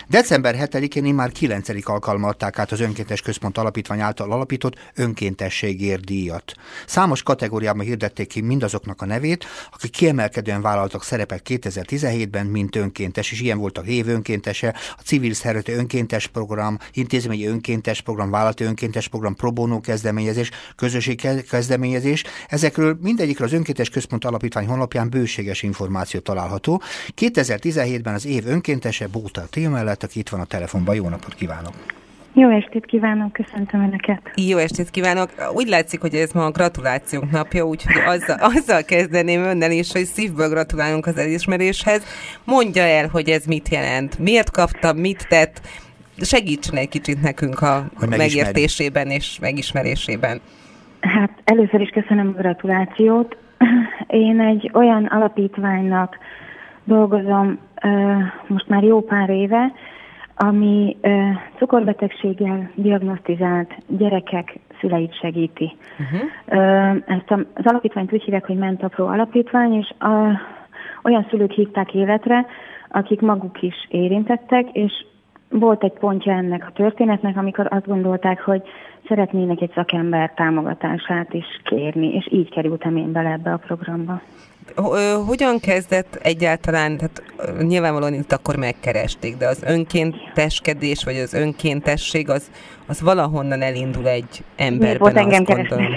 December 7-én immár 9. alkalommal adták át az Önkéntes Központ Alapítvány által alapított önkéntességért díjat. Számos kategóriában hirdették ki mindazoknak a nevét, akik kiemelkedően vállaltak szerepet 2017-ben, mint önkéntes, és ilyen voltak évönkéntese, a Civil Szervezeti Önkéntes Program, Intézményi Önkéntes Program, Vállalati Önkéntes Program, Pro Bono kezdeményezés, Közösségi kezdeményezés. Ezekről mindegyikről az Önkéntes Központ Alapítvány honlapján bőséges információ található. 2017-ben az év önkéntese Bóta Attila mellett, aki itt van a telefonban. Jó napot kívánok! Jó estét kívánok, köszöntöm Önöket! Jó estét kívánok! Úgy látszik, hogy ez ma a gratulációk napja, úgyhogy azzal kezdeném önnel is, hogy szívből gratulálunk az elismeréshez. Mondja el, hogy ez mit jelent, miért kapta, mit tett, segítsen egy kicsit nekünk a megértésében és megismerésében. Hát először is köszönöm a gratulációt. Én egy olyan alapítványnak dolgozom most már jó pár éve, ami cukorbetegséggel diagnosztizált gyerekek szüleit segíti. Ezt az alapítványt úgy hívják, hogy Mentapro alapítvány, és olyan szülők hívták életre, akik maguk is érintettek, és volt egy pontja ennek a történetnek, amikor azt gondolták, hogy szeretnének egy szakember támogatását is kérni, és így kerültem én bele ebbe a programba. Hogyan kezdett egyáltalán, tehát nyilvánvalóan itt akkor megkeresték, de az önkénteskedés, vagy az önkéntesség, az valahonnan elindul egy emberben, azt gondolom.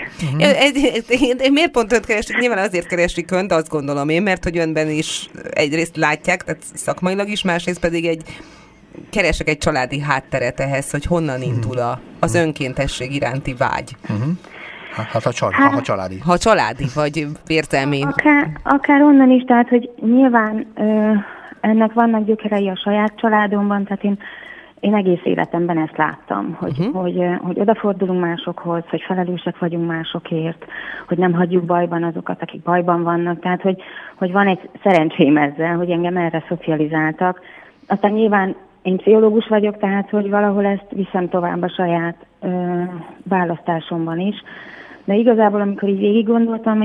Miért pont önt keresik? Nyilván azért keresik önt, azt gondolom én, mert hogy önben is egyrészt látják, tehát szakmailag is, másrészt pedig keresek egy családi hátteret ehhez, hogy honnan indul az önkéntesség iránti vágy. Ha családi. Ha családi, vagy értelmi. Akár onnan is, tehát, hogy nyilván ennek vannak gyökerei a saját családomban, tehát én egész életemben ezt láttam, hogy odafordulunk másokhoz, hogy felelősek vagyunk másokért, hogy nem hagyjuk bajban azokat, akik bajban vannak, tehát, hogy van egy szerencsém ezzel, hogy engem erre szocializáltak. Aztán nyilván én pszichológus vagyok, tehát, hogy valahol ezt viszem tovább a saját választásomban is. De igazából, amikor így végig gondoltam,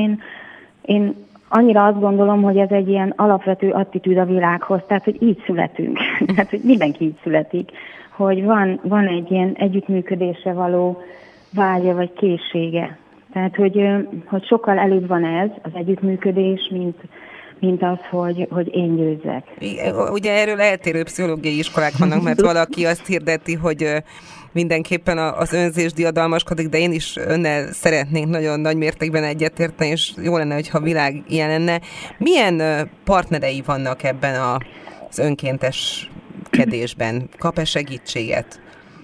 én annyira azt gondolom, hogy ez egy ilyen alapvető attitűd a világhoz, tehát, hogy így születünk. Tehát, hogy mindenki így születik, hogy van egy ilyen együttműködésre való vágya vagy készsége. Tehát, hogy sokkal előbb van ez, az együttműködés, mint az, hogy én győzzek. Ugye erről eltérő pszichológiai iskolák vannak, mert valaki azt hirdeti, hogy mindenképpen az önzés diadalmaskodik, de én is önnel szeretnék nagyon nagy mértékben egyetérteni, és jó lenne, hogyha a világ ilyen lenne. Milyen partnerei vannak ebben az önkénteskedésben? Kap-e segítséget?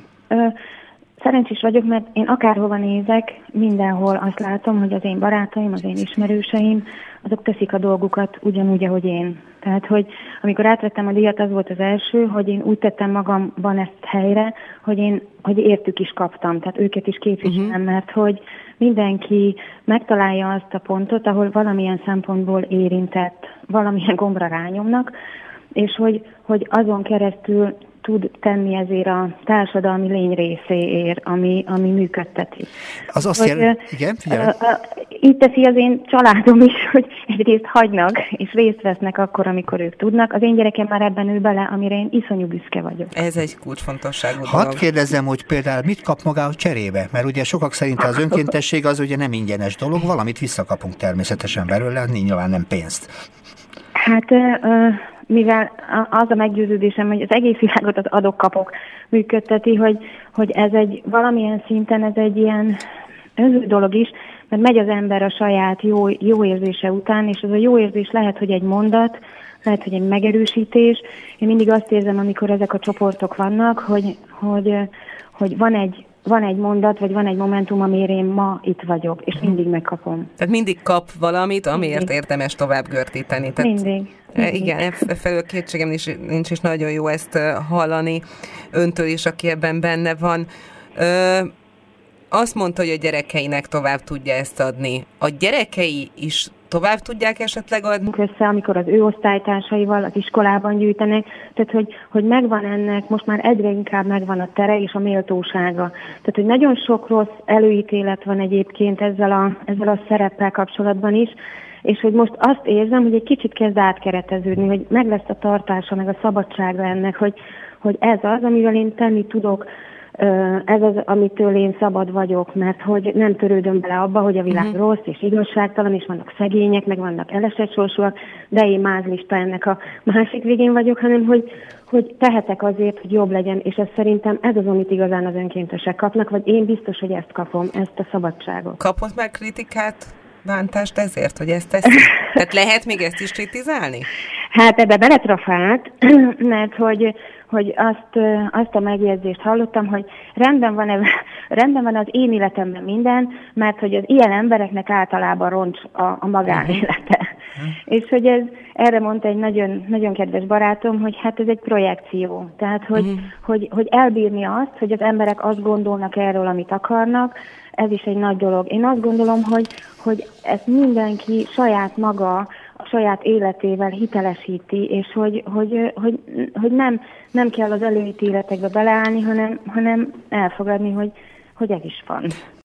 Szerencsés vagyok, mert én akárhova nézek, mindenhol azt látom, hogy az én barátaim, az én ismerőseim, azok teszik a dolgukat ugyanúgy, ahogy én. Tehát, hogy amikor átvettem a díjat, az volt az első, hogy én úgy tettem magamban ezt helyre, hogy értük is kaptam, tehát őket is képviselem, mert hogy mindenki megtalálja azt a pontot, ahol valamilyen szempontból érintett, valamilyen gombra rányomnak, és hogy azon keresztül tud tenni ezért a társadalmi lény részéért, ami működteti. Az azt igen, figyelj. Így teszi az én családom is, hogy egyrészt hagynak, és részt vesznek akkor, amikor ők tudnak. Az én gyerekem már ebben ül bele, amire én iszonyú büszke vagyok. Ez egy kulcsfontosságú dolog. Hadd kérdezzem, hogy például mit kap maga cserébe? Mert ugye sokak szerint az önkéntesség az ugye nem ingyenes dolog, valamit visszakapunk természetesen belőle, nyilván nem pénzt. Hát mivel az a meggyőződésem, hogy az egész világot az adok-kapok működteti, hogy ez valamilyen szinten ez egy ilyen önző dolog is, mert megy az ember a saját jó érzése után, és az a jó érzés lehet, hogy egy mondat, lehet, hogy egy megerősítés. Én mindig azt érzem, amikor ezek a csoportok vannak, hogy van egy mondat, vagy van egy momentum, amire én ma itt vagyok, és mindig megkapom. Tehát mindig kap valamit, amiért érdemes tovább gördíteni. Tehát mindig. Igen, felől kétségem nincs is, nagyon jó ezt hallani öntől is, aki ebben benne van. Azt mondta, hogy a gyerekeinek tovább tudja ezt adni. A gyerekei is tovább tudják esetleg adni? Össze, amikor az ő osztálytársaival az iskolában gyűjtenek, tehát hogy megvan ennek, most már egyre inkább megvan a tere és a méltósága. Tehát, hogy nagyon sok rossz előítélet van egyébként ezzel a szereppel kapcsolatban is, és hogy most azt érzem, hogy egy kicsit kezd átkereteződni, hogy meg lesz a tartása, meg a szabadsága ennek, hogy ez az, amivel én tenni tudok, ez az, amitől én szabad vagyok, mert hogy nem törődöm bele abba, hogy a világ rossz és igazságtalan, és vannak szegények, meg vannak elesett sorsúak, de én mázlista ennek a másik végén vagyok, hanem hogy tehetek azért, hogy jobb legyen, és ez szerintem ez az, amit igazán az önkéntesek kapnak, vagy én biztos, hogy ezt kapom, ezt a szabadságot. Kapott már kritikát, bántást ezért, hogy ezt teszi? Tehát lehet még ezt is kritizálni? Hát ebbe beletrafált, mert hogy azt a megjegyzést hallottam, hogy rendben van az én életemben minden, mert hogy az ilyen embereknek általában roncs a magánélete. És hogy erre mondta egy nagyon, nagyon kedves barátom, hogy hát ez egy projekció. Tehát, hogy elbírni azt, hogy az emberek azt gondolnak erről, amit akarnak, ez is egy nagy dolog. Én azt gondolom, hogy ezt mindenki saját maga, a saját életével hitelesíti, és hogy nem kell az előítéletekbe beleállni, hanem elfogadni, hogy ez is van.